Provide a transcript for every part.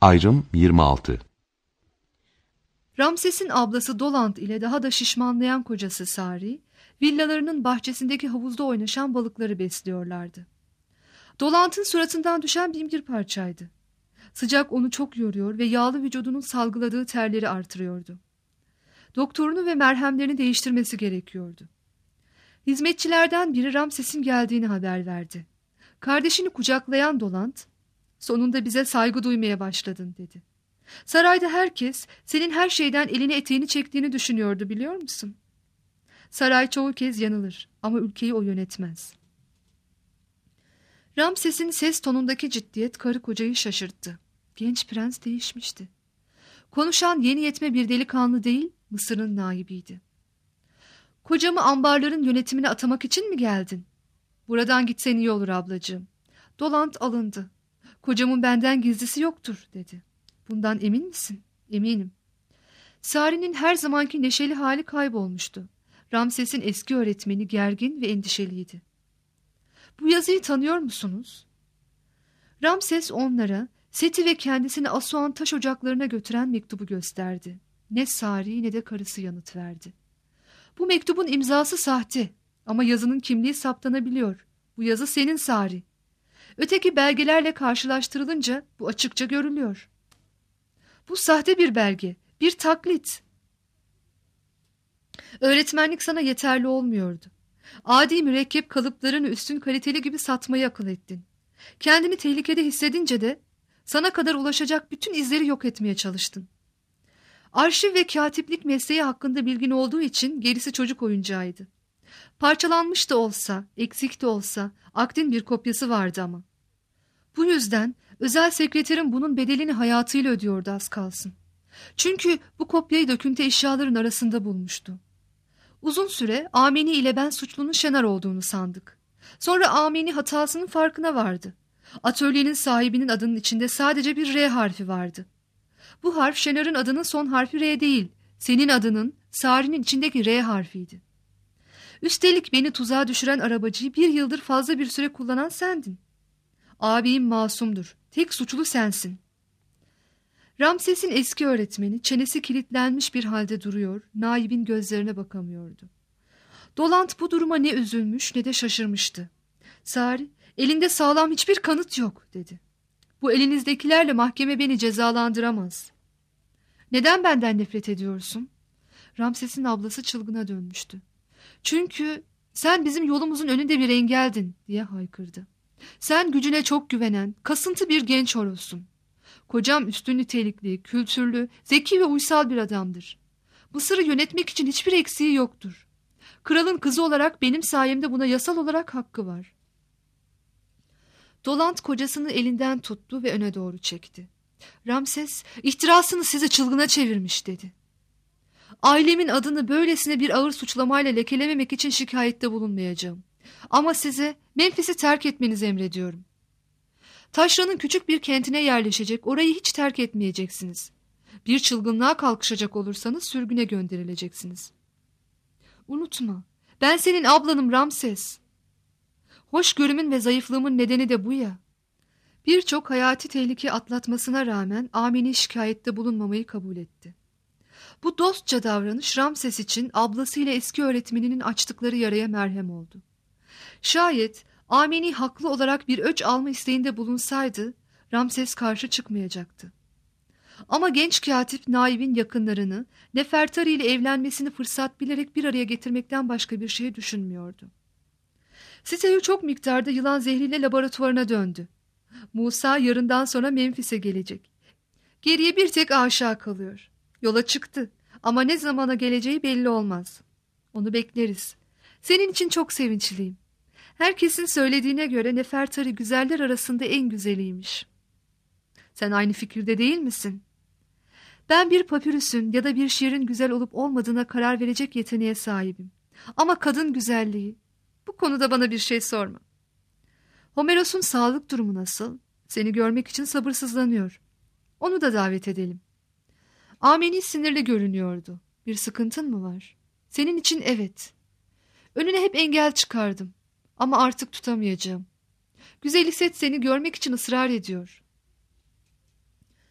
Ayrım 26. Ramses'in ablası Dolant ile daha da şişmanlayan kocası Sari, villalarının bahçesindeki havuzda oynaşan balıkları besliyorlardı. Dolant'ın suratından düşen bin bir parçaydı. Sıcak onu çok yoruyor ve yağlı vücudunun salgıladığı terleri artırıyordu. Doktorunu ve merhemlerini değiştirmesi gerekiyordu. Hizmetçilerden biri Ramses'in geldiğini haber verdi. Kardeşini kucaklayan Dolant, "Sonunda bize saygı duymaya başladın," dedi. "Sarayda herkes senin her şeyden elini eteğini çektiğini düşünüyordu, biliyor musun? Saray çoğu kez yanılır ama ülkeyi o yönetmez." Ramses'in ses tonundaki ciddiyet karı kocayı şaşırttı. Genç prens değişmişti. Konuşan yeni yetme bir delikanlı değil, Mısır'ın naibiydi. "Kocamı ambarların yönetimine atamak için mi geldin? Buradan gitsen iyi olur ablacığım." Dolant alındı. "Kocamın benden gizlisi yoktur," dedi. "Bundan emin misin?" "Eminim." Sari'nin her zamanki neşeli hali kaybolmuştu. Ramses'in eski öğretmeni gergin ve endişeliydi. "Bu yazıyı tanıyor musunuz?" Ramses onlara Seti ve kendisini Asuan taş ocaklarına götüren mektubu gösterdi. Ne Sari ne de karısı yanıt verdi. "Bu mektubun imzası sahte ama yazının kimliği saptanabiliyor. Bu yazı senin Sari. Öteki belgelerle karşılaştırılınca bu açıkça görülüyor. Bu sahte bir belge, bir taklit. Öğretmenlik sana yeterli olmuyordu. Adi mürekkep kalıplarını üstün kaliteli gibi satmayı akıl ettin. Kendini tehlikede hissedince de sana kadar ulaşacak bütün izleri yok etmeye çalıştın. Arşiv ve katiplik mesleği hakkında bilgin olduğu için gerisi çocuk oyuncağıydı. Parçalanmış da olsa, eksik de olsa akdin bir kopyası vardı ama. Bu yüzden özel sekreterin bunun bedelini hayatıyla ödüyordu az kalsın. Çünkü bu kopyayı döküntü eşyaların arasında bulmuştu. Uzun süre Ameni ile ben suçlunun Şenar olduğunu sandık. Sonra Ameni hatasının farkına vardı. Atölyenin sahibinin adının içinde sadece bir R harfi vardı. Bu harf Şenar'ın adının son harfi R değil, senin adının Sari'nin içindeki R harfiydi. Üstelik beni tuzağa düşüren arabacıyı 1 yıldır fazla bir süre kullanan sendin. Abim masumdur, tek suçlu sensin." Ramses'in eski öğretmeni çenesi kilitlenmiş bir halde duruyor, naibin gözlerine bakamıyordu. Dolant bu duruma ne üzülmüş ne de şaşırmıştı. "Sari, elinde sağlam hiçbir kanıt yok," dedi. "Bu elinizdekilerle mahkeme beni cezalandıramaz." "Neden benden nefret ediyorsun?" Ramses'in ablası çılgına dönmüştü. "Çünkü sen bizim yolumuzun önünde bir engeldin," diye haykırdı. "Sen gücüne çok güvenen, kasıntı bir genç horozsun. Kocam üstün nitelikli, kültürlü, zeki ve uysal bir adamdır. Mısır'ı yönetmek için hiçbir eksiği yoktur. Kralın kızı olarak benim sayemde buna yasal olarak hakkı var." Dolant kocasını elinden tuttu ve öne doğru çekti. "Ramses, ihtirasını sizi çılgına çevirmiş," dedi. "Ailemin adını böylesine bir ağır suçlamayla lekelememek için şikayette bulunmayacağım. Ama size Memphis'i terk etmenizi emrediyorum. Taşra'nın küçük bir kentine yerleşecek, orayı hiç terk etmeyeceksiniz. Bir çılgınlığa kalkışacak olursanız sürgüne gönderileceksiniz. Unutma, ben senin ablanım Ramses. Hoşgörümün ve zayıflığımın nedeni de bu ya." Birçok hayati tehlike atlatmasına rağmen Amini şikayette bulunmamayı kabul etti. Bu dostça davranış Ramses için ablasıyla eski öğretmeninin açtıkları yaraya merhem oldu. Şayet Amini haklı olarak bir öç alma isteğinde bulunsaydı Ramses karşı çıkmayacaktı. Ama genç katip naibin yakınlarını Nefertari ile evlenmesini fırsat bilerek bir araya getirmekten başka bir şey düşünmüyordu. Siteyu çok miktarda yılan zehriyle laboratuvarına döndü. Musa yarından sonra Memphis'e gelecek. Geriye bir tek aşağı kalıyor. Yola çıktı ama ne zamana geleceği belli olmaz. Onu bekleriz. Senin için çok sevinçliyim. Herkesin söylediğine göre Nefertari güzeller arasında en güzeliymiş. Sen aynı fikirde değil misin? Ben bir papirüsün ya da bir şiirin güzel olup olmadığına karar verecek yeteneğe sahibim. Ama kadın güzelliği, bu konuda bana bir şey sorma. Homeros'un sağlık durumu nasıl? Seni görmek için sabırsızlanıyor. Onu da davet edelim. Ameni sinirli görünüyordu. Bir sıkıntın mı var? Senin için evet. Önüne hep engel çıkardım. Ama artık tutamayacağım. Güzel Set seni görmek için ısrar ediyor.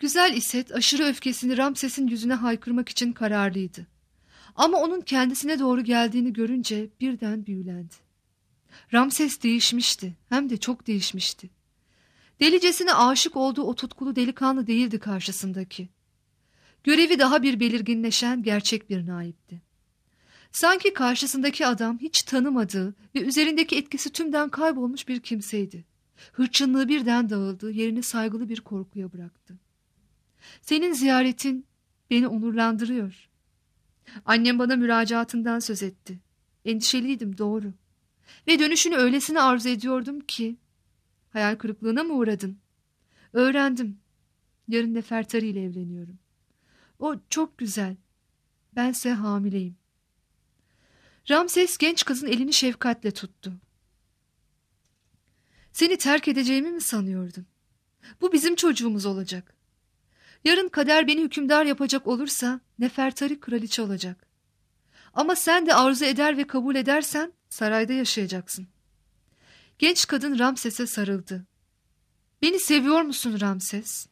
Güzel İset aşırı öfkesini Ramses'in yüzüne haykırmak için kararlıydı. Ama onun kendisine doğru geldiğini görünce birden büyülendi. Ramses değişmişti, hem de çok değişmişti. Delicesine aşık olduğu o tutkulu delikanlı değildi karşısındaki. Görevi daha bir belirginleşen gerçek bir naipti. Sanki karşısındaki adam hiç tanımadığı ve üzerindeki etkisi tümden kaybolmuş bir kimseydi. Hırçınlığı birden dağıldı, yerini saygılı bir korkuya bıraktı. Senin ziyaretin beni onurlandırıyor. Annem bana müracaatından söz etti. Endişeliydim, doğru. Ve dönüşünü öylesine arzu ediyordum ki. Hayal kırıklığına mı uğradın? Öğrendim. Yarın Nefertari ile evleniyorum. O çok güzel. Bense hamileyim. Ramses genç kızın elini şefkatle tuttu. Seni terk edeceğimi mi sanıyordun? Bu bizim çocuğumuz olacak. Yarın kader beni hükümdar yapacak olursa Nefertari kraliçe olacak. Ama sen de arzu eder ve kabul edersen sarayda yaşayacaksın. Genç kadın Ramses'e sarıldı. Beni seviyor musun Ramses?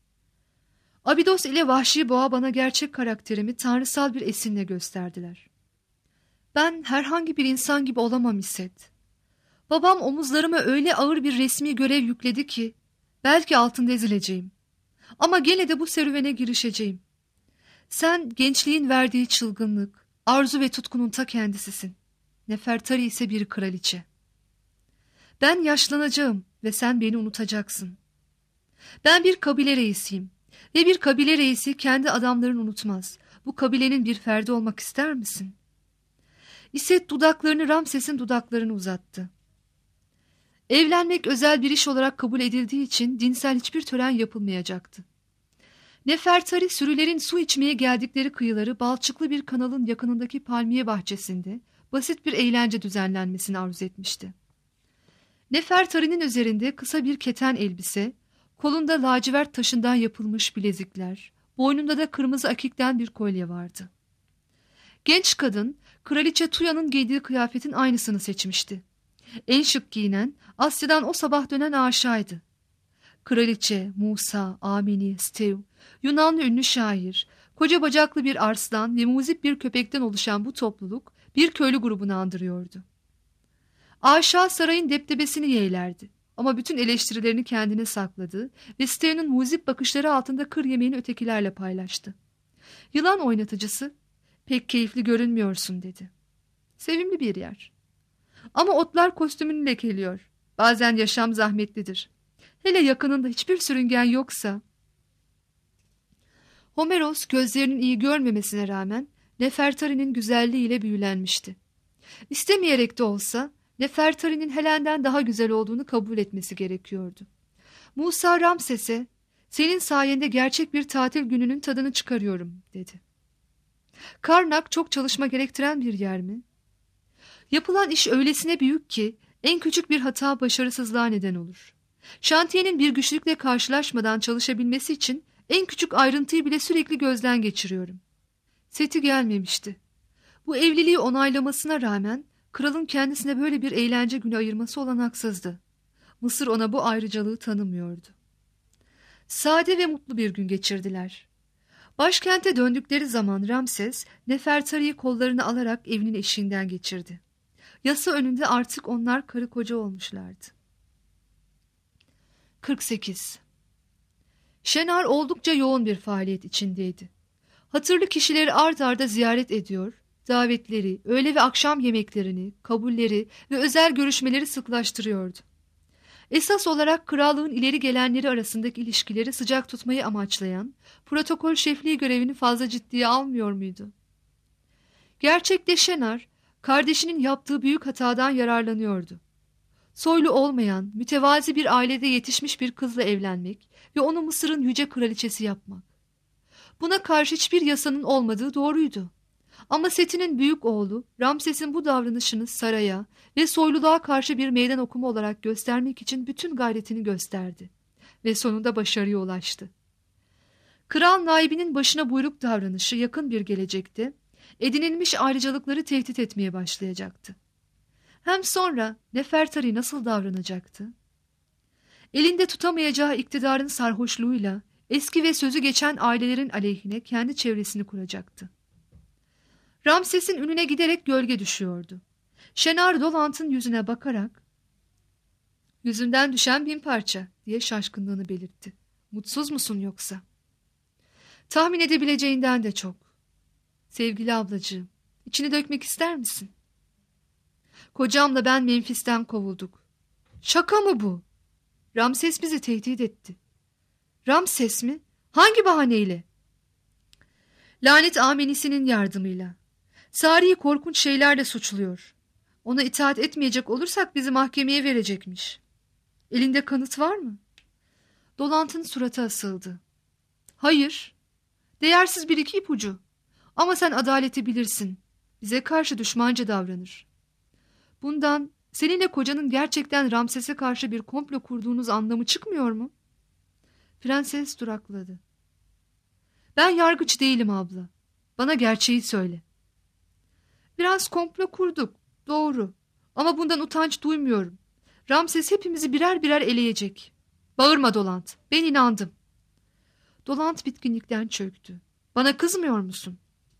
Abidos ile vahşi boğa bana gerçek karakterimi tanrısal bir esinle gösterdiler. Ben herhangi bir insan gibi olamam İsset. Babam omuzlarıma öyle ağır bir resmi görev yükledi ki belki altında ezileceğim. Ama gene de bu serüvene girişeceğim. Sen gençliğin verdiği çılgınlık, arzu ve tutkunun ta kendisisin. Nefertari ise bir kraliçe. Ben yaşlanacağım ve sen beni unutacaksın. Ben bir kabile reisiyim ve bir kabile reisi kendi adamlarını unutmaz. Bu kabilenin bir ferdi olmak ister misin? İsset dudaklarını Ramses'in dudaklarını uzattı. Evlenmek özel bir iş olarak kabul edildiği için dinsel hiçbir tören yapılmayacaktı. Nefertari sürülerin su içmeye geldikleri kıyıları balçıklı bir kanalın yakınındaki palmiye bahçesinde basit bir eğlence düzenlenmesini arzu etmişti. Nefertari'nin üzerinde kısa bir keten elbise, kolunda lacivert taşından yapılmış bilezikler, boynunda da kırmızı akikten bir kolye vardı. Genç kadın, Kraliçe Tuya'nın giydiği kıyafetin aynısını seçmişti. En şık giyinen, Asya'dan o sabah dönen aşağıydı. Kraliçe, Musa, Amini, Stev, Yunanlı ünlü şair, koca bacaklı bir arslan ve muzip bir köpekten oluşan bu topluluk bir köylü grubunu andırıyordu. Aşağı sarayın deptebesini yeğlerdi ama bütün eleştirilerini kendine sakladı ve Stev'nin muzip bakışları altında kır yemeğini ötekilerle paylaştı. Yılan oynatıcısı, pek keyifli görünmüyorsun dedi. Sevimli bir yer. Ama otlar kostümünü lekeliyor. Bazen yaşam zahmetlidir. Hele yakınında hiçbir sürüngen yoksa. Homeros gözlerinin iyi görmemesine rağmen Nefertari'nin güzelliğiyle büyülenmişti. İstemeyerek de olsa Nefertari'nin Helen'den daha güzel olduğunu kabul etmesi gerekiyordu. Musa Ramses'e senin sayende gerçek bir tatil gününün tadını çıkarıyorum dedi. Karnak çok çalışma gerektiren bir yer mi? Yapılan iş öylesine büyük ki en küçük bir hata başarısızlığa neden olur. Şantiyenin bir güçlükle karşılaşmadan çalışabilmesi için en küçük ayrıntıyı bile sürekli gözden geçiriyorum. Seti gelmemişti. Bu evliliği onaylamasına rağmen kralın kendisine böyle bir eğlence günü ayırması olanaksızdı. Mısır ona bu ayrıcalığı tanımıyordu. Sade ve mutlu bir gün geçirdiler. Başkente döndükleri zaman Ramses, Nefertari'yi kollarına alarak evinin eşiğinden geçirdi. Yasa önünde artık onlar karı koca olmuşlardı. 48. Şenar oldukça yoğun bir faaliyet içindeydi. Hatırlı kişileri ard arda ziyaret ediyor, davetleri, öğle ve akşam yemeklerini, kabulleri ve özel görüşmeleri sıklaştırıyordu. Esas olarak krallığın ileri gelenleri arasındaki ilişkileri sıcak tutmayı amaçlayan protokol şefliği görevini fazla ciddiye almıyor muydu? Gerçekte Şenar, kardeşinin yaptığı büyük hatadan yararlanıyordu. Soylu olmayan, mütevazi bir ailede yetişmiş bir kızla evlenmek ve onu Mısır'ın yüce kraliçesi yapmak. Buna karşı hiçbir yasanın olmadığı doğruydu. Ama Seti'nin büyük oğlu Ramses'in bu davranışını saraya ve soyluluğa karşı bir meydan okuma olarak göstermek için bütün gayretini gösterdi. Ve sonunda başarıya ulaştı. Kral naibinin başına buyruk davranışı yakın bir gelecekte edinilmiş ayrıcalıkları tehdit etmeye başlayacaktı. Hem sonra Nefertari nasıl davranacaktı? Elinde tutamayacağı iktidarın sarhoşluğuyla Eski ve sözü geçen ailelerin aleyhine kendi çevresini kuracaktı. Ramses'in önüne giderek gölge düşüyordu. Şenar Dolant'ın yüzüne bakarak "Yüzünden düşen 1000 parça" diye şaşkınlığını belirtti. "Mutsuz musun yoksa?" "Tahmin edebileceğinden de çok. Sevgili ablacığım, içini dökmek ister misin? Kocamla ben Memphis'ten kovulduk." "Şaka mı bu?" "Ramses bizi tehdit etti." "Ramses mi? Hangi bahaneyle?" "Lanet amenisinin yardımıyla. Sari'yi korkunç şeylerle suçluyor. Ona itaat etmeyecek olursak bizi mahkemeye verecekmiş." "Elinde kanıt var mı?" Dolant'ın suratı asıldı. "Hayır. Değersiz bir iki ipucu. Ama sen adaleti bilirsin. Bize karşı düşmanca davranır. Bundan seninle kocanın gerçekten Ramses'e karşı bir komplo kurduğunuz anlamı çıkmıyor mu?" Prenses durakladı. "Ben yargıç değilim abla. Bana gerçeği söyle." "Biraz komplo kurduk, doğru. Ama bundan utanç duymuyorum. Ramses hepimizi birer birer eleyecek." "Bağırma Dolant, ben inandım." Dolant bitkinlikten çöktü. "Bana kızmıyor musun?"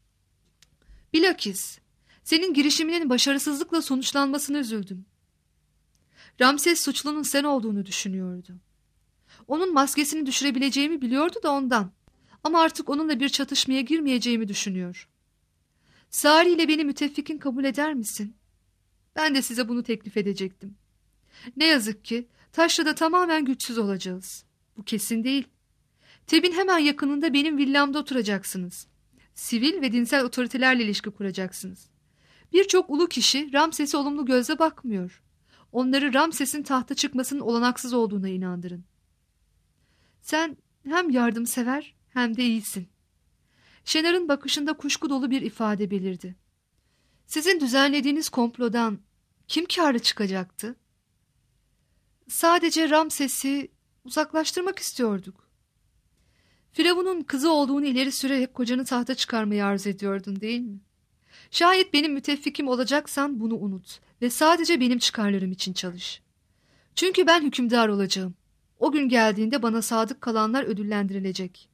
"Bilakis senin girişiminin başarısızlıkla sonuçlanmasına üzüldüm. Ramses suçlunun sen olduğunu düşünüyordu. Onun maskesini düşürebileceğimi biliyordu da ondan. Ama artık onunla bir çatışmaya girmeyeceğimi düşünüyor. Sari ile beni müttefikin kabul eder misin? Ben de size bunu teklif edecektim. Ne yazık ki Taşra'da tamamen güçsüz olacağız. Bu kesin değil. Teb'in hemen yakınında benim villamda oturacaksınız. Sivil ve dinsel otoritelerle ilişki kuracaksınız. Birçok ulu kişi Ramses'e olumlu gözle bakmıyor. Onları Ramses'in tahta çıkmasının olanaksız olduğuna inandırın. Sen hem yardımsever hem de iyisin." Şenar'ın bakışında kuşku dolu bir ifade belirdi. "Sizin düzenlediğiniz komplodan kim kârlı çıkacaktı?" "Sadece Ramses'i uzaklaştırmak istiyorduk." "Firavun'un kızı olduğunu ileri sürerek kocanı tahta çıkarmayı arzu ediyordun değil mi? Şayet benim müttefikim olacaksan bunu unut ve sadece benim çıkarlarım için çalış. Çünkü ben hükümdar olacağım. O gün geldiğinde bana sadık kalanlar ödüllendirilecek."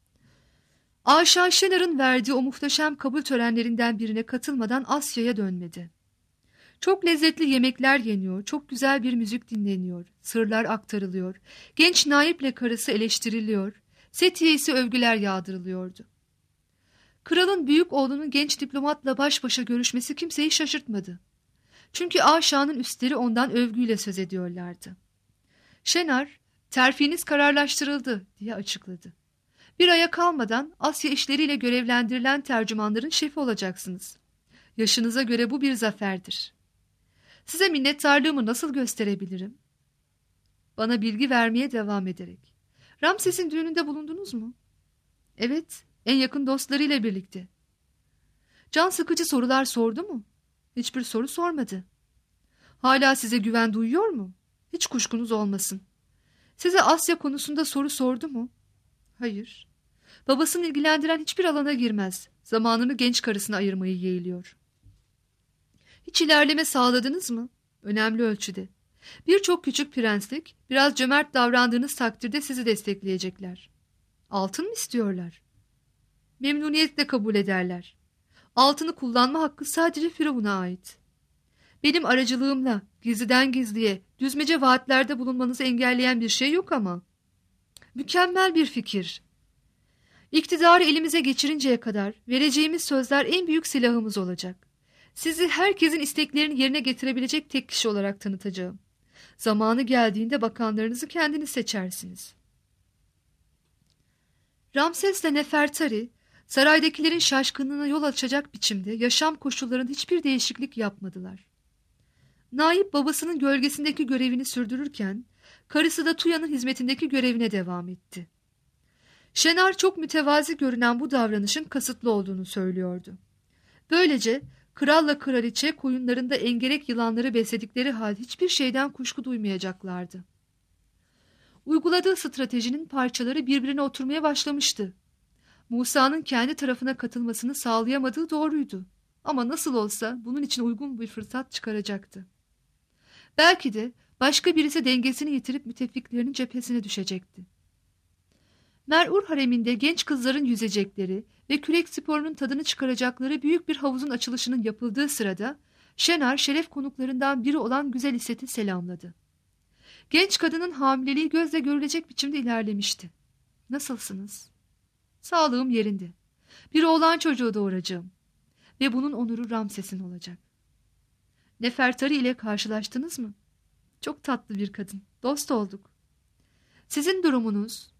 Aşağı Şenar'ın verdiği o muhteşem kabul törenlerinden birine katılmadan Asya'ya dönmedi. Çok lezzetli yemekler yeniyor, çok güzel bir müzik dinleniyor, sırlar aktarılıyor, genç naiple karısı eleştiriliyor, Setiye ise övgüler yağdırılıyordu. Kralın büyük oğlunun genç diplomatla baş başa görüşmesi kimseyi şaşırtmadı. Çünkü Aşağı'nın üstleri ondan övgüyle söz ediyorlardı. Şenar, "Terfiniz kararlaştırıldı" diye açıkladı. "Bir aya kalmadan Asya işleriyle görevlendirilen tercümanların şefi olacaksınız. Yaşınıza göre bu bir zaferdir. Size minnettarlığımı nasıl gösterebilirim?" "Bana bilgi vermeye devam ederek." "Ramses'in düğününde bulundunuz mu?" "Evet, en yakın dostlarıyla birlikte." "Can sıkıcı sorular sordu mu?" "Hiçbir soru sormadı." "Hala size güven duyuyor mu?" "Hiç kuşkunuz olmasın." "Size Asya konusunda soru sordu mu?" "Hayır." "Babasını ilgilendiren hiçbir alana girmez. Zamanını genç karısına ayırmayı yeğliyor." "Hiç ilerleme sağladınız mı?" "Önemli ölçüde. Birçok küçük prenslik biraz cömert davrandığınız takdirde sizi destekleyecekler." "Altın mı istiyorlar?" "Memnuniyetle kabul ederler. Altını kullanma hakkı sadece Firavun'a ait. Benim aracılığımla gizliden gizliye düzmece vaatlerde bulunmanızı engelleyen bir şey yok ama." "Mükemmel bir fikir. İktidarı elimize geçirinceye kadar vereceğimiz sözler en büyük silahımız olacak. Sizi herkesin isteklerini yerine getirebilecek tek kişi olarak tanıtacağım. Zamanı geldiğinde bakanlarınızı kendiniz seçersiniz." Ramses'le Nefertari, saraydakilerin şaşkınlığına yol açacak biçimde yaşam koşullarında hiçbir değişiklik yapmadılar. Naip babasının gölgesindeki görevini sürdürürken, karısı da Tuya'nın hizmetindeki görevine devam etti. Şenar çok mütevazi görünen bu davranışın kasıtlı olduğunu söylüyordu. Böylece kralla kraliçe koyunlarında engerek yılanları besledikleri halde hiçbir şeyden kuşku duymayacaklardı. Uyguladığı stratejinin parçaları birbirine oturmaya başlamıştı. Musa'nın kendi tarafına katılmasını sağlayamadığı doğruydu. Ama nasıl olsa bunun için uygun bir fırsat çıkaracaktı. Belki de başka birisi dengesini yitirip müttefiklerinin cephesine düşecekti. Mer'ur hareminde genç kızların yüzecekleri ve kürek sporunun tadını çıkaracakları büyük bir havuzun açılışının yapıldığı sırada Şener şeref konuklarından biri olan Güzel İsset'i selamladı. Genç kadının hamileliği gözle görülecek biçimde ilerlemişti. "Nasılsınız?" "Sağlığım yerinde. Bir oğlan çocuğu doğuracağım. Ve bunun onuru Ramses'in olacak." "Nefertari ile karşılaştınız mı?" "Çok tatlı bir kadın. Dost olduk." "Sizin durumunuz?"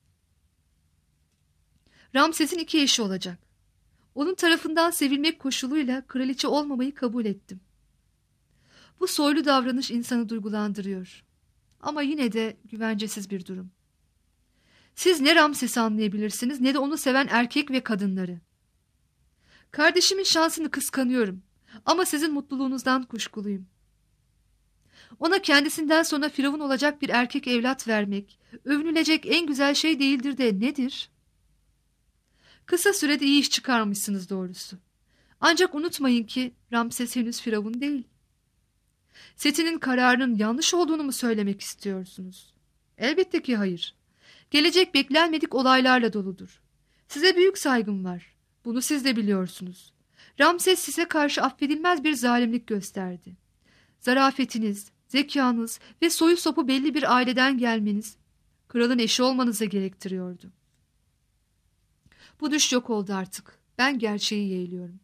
"Ramses'in 2 eşi olacak. Onun tarafından sevilmek koşuluyla kraliçe olmamayı kabul ettim. Bu soylu davranış insanı duygulandırıyor. Ama yine de güvencesiz bir durum. Siz ne Ramses'i anlayabilirsiniz ne de onu seven erkek ve kadınları. Kardeşimin şansını kıskanıyorum ama sizin mutluluğunuzdan kuşkuluyum. Ona kendisinden sonra firavun olacak bir erkek evlat vermek, övünülecek en güzel şey değildir de nedir? Kısa sürede iyi iş çıkarmışsınız doğrusu. Ancak unutmayın ki Ramses henüz firavun değil. Seti'nin kararının yanlış olduğunu mu söylemek istiyorsunuz? Elbette ki hayır. Gelecek beklenmedik olaylarla doludur. Size büyük saygım var. Bunu siz de biliyorsunuz. Ramses size karşı affedilmez bir zalimlik gösterdi. Zarafetiniz, zekanız ve soyu sopu belli bir aileden gelmeniz, kralın eşi olmanızı gerektiriyordu. Bu düş yok oldu artık. Ben gerçeği yeğliyorum.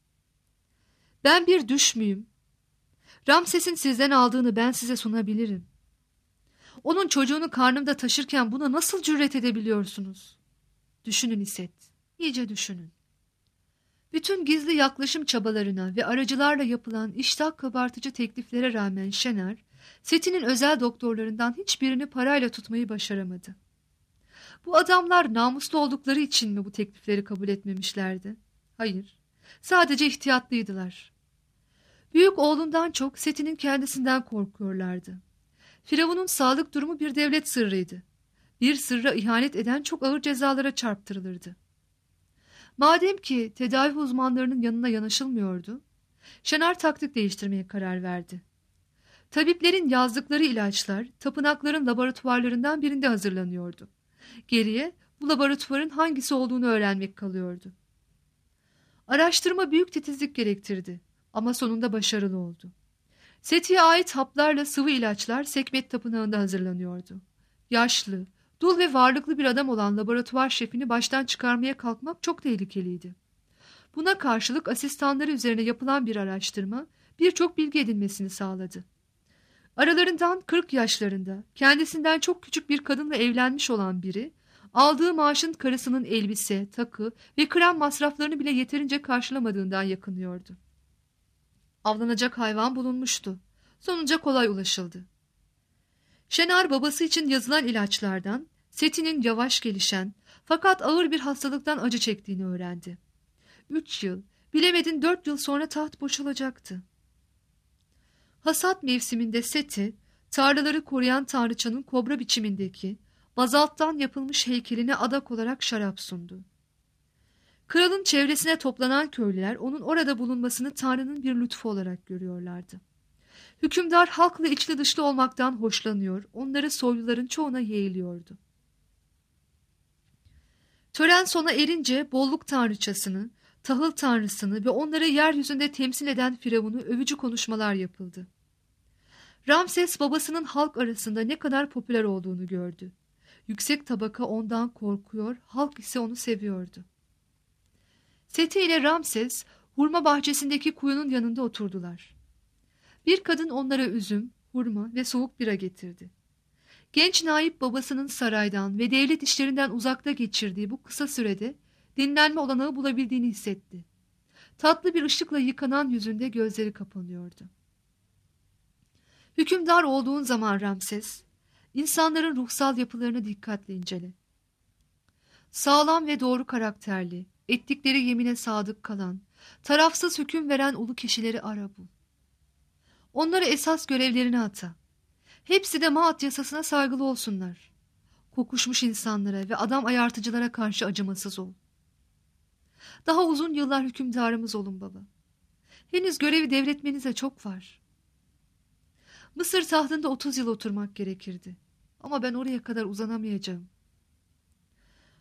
Ben bir düş müyüm? Ramses'in sizden aldığını ben size sunabilirim. Onun çocuğunu karnımda taşırken buna nasıl cüret edebiliyorsunuz? Düşünün İsset, iyice düşünün. Bütün gizli yaklaşım çabalarına ve aracılarla yapılan iştah kabartıcı tekliflere rağmen Şener, Seti'nin özel doktorlarından hiçbirini parayla tutmayı başaramadı. Bu adamlar namuslu oldukları için mi bu teklifleri kabul etmemişlerdi? Hayır, sadece ihtiyatlıydılar. Büyük oğlundan çok Seti'nin kendisinden korkuyorlardı. Firavun'un sağlık durumu bir devlet sırrıydı. Bir sırra ihanet eden çok ağır cezalara çarptırılırdı. Madem ki tedavi uzmanlarının yanına yanaşılmıyordu, Şener taktik değiştirmeye karar verdi. Tabiplerin yazdıkları ilaçlar tapınakların laboratuvarlarından birinde hazırlanıyordu. Geriye bu laboratuvarın hangisi olduğunu öğrenmek kalıyordu. Araştırma büyük titizlik gerektirdi ama sonunda başarılı oldu. Seti'ye ait haplarla sıvı ilaçlar Sekmet Tapınağı'nda hazırlanıyordu. Yaşlı, dul ve varlıklı bir adam olan laboratuvar şefini baştan çıkarmaya kalkmak çok tehlikeliydi. Buna karşılık asistanları üzerine yapılan bir araştırma birçok bilgi edinmesini sağladı. Aralarından 40 yaşlarında kendisinden çok küçük bir kadınla evlenmiş olan biri, aldığı maaşın karısının elbise, takı ve krem masraflarını bile yeterince karşılamadığından yakınıyordu. Avlanacak hayvan bulunmuştu. Sonuca kolay ulaşıldı. Şener babası için yazılan ilaçlardan Seti'nin yavaş gelişen fakat ağır bir hastalıktan acı çektiğini öğrendi. 3 yıl, bilemedin 4 yıl sonra taht boşalacaktı. Hasat mevsiminde Seti, tarlaları koruyan tanrıçanın kobra biçimindeki bazalttan yapılmış heykeline adak olarak şarap sundu. Kralın çevresine toplanan köylüler onun orada bulunmasını Tanrı'nın bir lütfu olarak görüyorlardı. Hükümdar halkla içli dışlı olmaktan hoşlanıyor, onları soyluların çoğuna yeğliyordu. Tören sona erince bolluk tanrıçasını, tahıl tanrısını ve onları yeryüzünde temsil eden Firavun'u övücü konuşmalar yapıldı. Ramses babasının halk arasında ne kadar popüler olduğunu gördü. Yüksek tabaka ondan korkuyor, halk ise onu seviyordu. Seti ile Ramses hurma bahçesindeki kuyunun yanında oturdular. Bir kadın onlara üzüm, hurma ve soğuk bira getirdi. Genç naip babasının saraydan ve devlet işlerinden uzakta geçirdiği bu kısa sürede dinlenme olanağı bulabildiğini hissetti. Tatlı bir ışıkla yıkanan yüzünde gözleri kapanıyordu. Hükümdar olduğun zaman Ramses, insanların ruhsal yapılarını dikkatle incele. Sağlam ve doğru karakterli, ettikleri yemine sadık kalan, tarafsız hüküm veren ulu kişileri ara bul. Onları esas görevlerine ata. Hepsi de Maat yasasına saygılı olsunlar. Kokuşmuş insanlara ve adam ayartıcılara karşı acımasız ol. Daha uzun yıllar hükümdarımız olun baba. Henüz görevi devretmenize çok var. Mısır tahtında 30 yıl oturmak gerekirdi. Ama ben oraya kadar uzanamayacağım.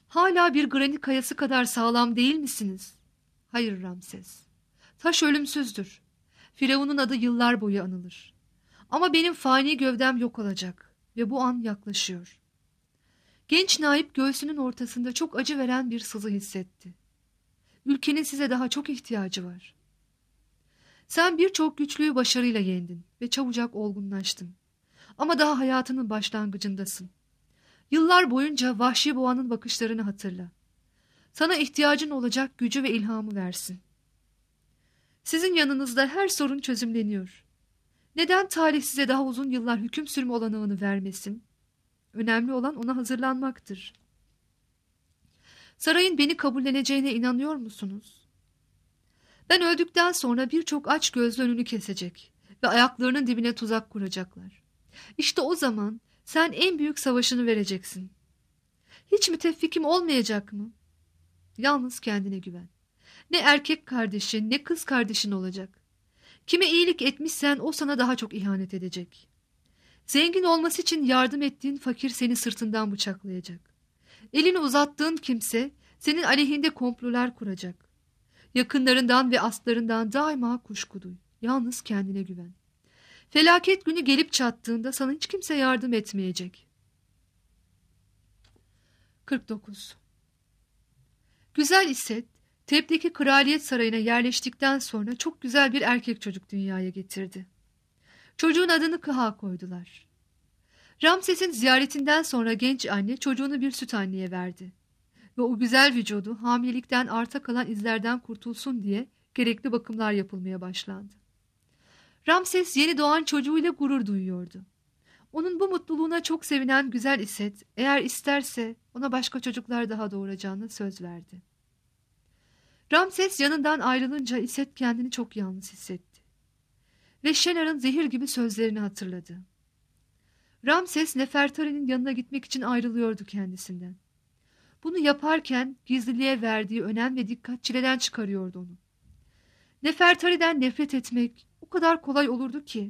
Hala bir granit kayası kadar sağlam değil misiniz? Hayır Ramses. Taş ölümsüzdür. Firavun'un adı yıllar boyu anılır. Ama benim fani gövdem yok olacak ve bu an yaklaşıyor. Genç naip göğsünün ortasında çok acı veren bir sızı hissetti. Ülkenin size daha çok ihtiyacı var. Sen birçok güçlüğü başarıyla yendin ve çabucak olgunlaştın. Ama daha hayatının başlangıcındasın. Yıllar boyunca vahşi boğanın bakışlarını hatırla. Sana ihtiyacın olacak gücü ve ilhamı versin. Sizin yanınızda her sorun çözümleniyor. Neden talih size daha uzun yıllar hüküm sürme olanağını vermesin? Önemli olan ona hazırlanmaktır. Sarayın beni kabulleneceğine inanıyor musunuz? Ben öldükten sonra birçok aç gözlü önünü kesecek ve ayaklarının dibine tuzak kuracaklar. İşte o zaman sen en büyük savaşını vereceksin. Hiç müttefikim olmayacak mı? Yalnız kendine güven. Ne erkek kardeşin ne kız kardeşin olacak. Kime iyilik etmişsen o sana daha çok ihanet edecek. Zengin olması için yardım ettiğin fakir seni sırtından bıçaklayacak. Elini uzattığın kimse senin aleyhinde komplolar kuracak. Yakınlarından ve astlarından daima kuşku duy. Yalnız kendine güven. Felaket günü gelip çattığında sana hiç kimse yardım etmeyecek. 49. Güzel İsset, Teb'deki kraliyet sarayına yerleştikten sonra çok güzel bir erkek çocuk dünyaya getirdi. Çocuğun adını Kıha koydular. Ramses'in ziyaretinden sonra genç anne çocuğunu bir süt anneye verdi. Ve o güzel vücudu hamilelikten arta kalan izlerden kurtulsun diye gerekli bakımlar yapılmaya başlandı. Ramses yeni doğan çocuğuyla gurur duyuyordu. Onun bu mutluluğuna çok sevinen güzel İsset, eğer isterse ona başka çocuklar daha doğuracağını söz verdi. Ramses yanından ayrılınca İsset kendini çok yalnız hissetti. Ve Şenar'ın zehir gibi sözlerini hatırladı. Ramses Nefertari'nin yanına gitmek için ayrılıyordu kendisinden. Bunu yaparken gizliliğe verdiği önem ve dikkat çileden çıkarıyordu onu. Nefertari'den nefret etmek o kadar kolay olurdu ki.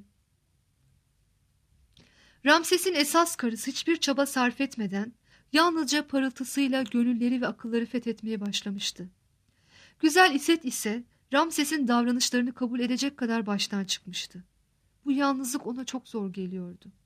Ramses'in esas karısı hiçbir çaba sarf etmeden yalnızca parıltısıyla gönülleri ve akılları fethetmeye başlamıştı. Güzel İsset ise Ramses'in davranışlarını kabul edecek kadar baştan çıkmıştı. Bu yalnızlık ona çok zor geliyordu.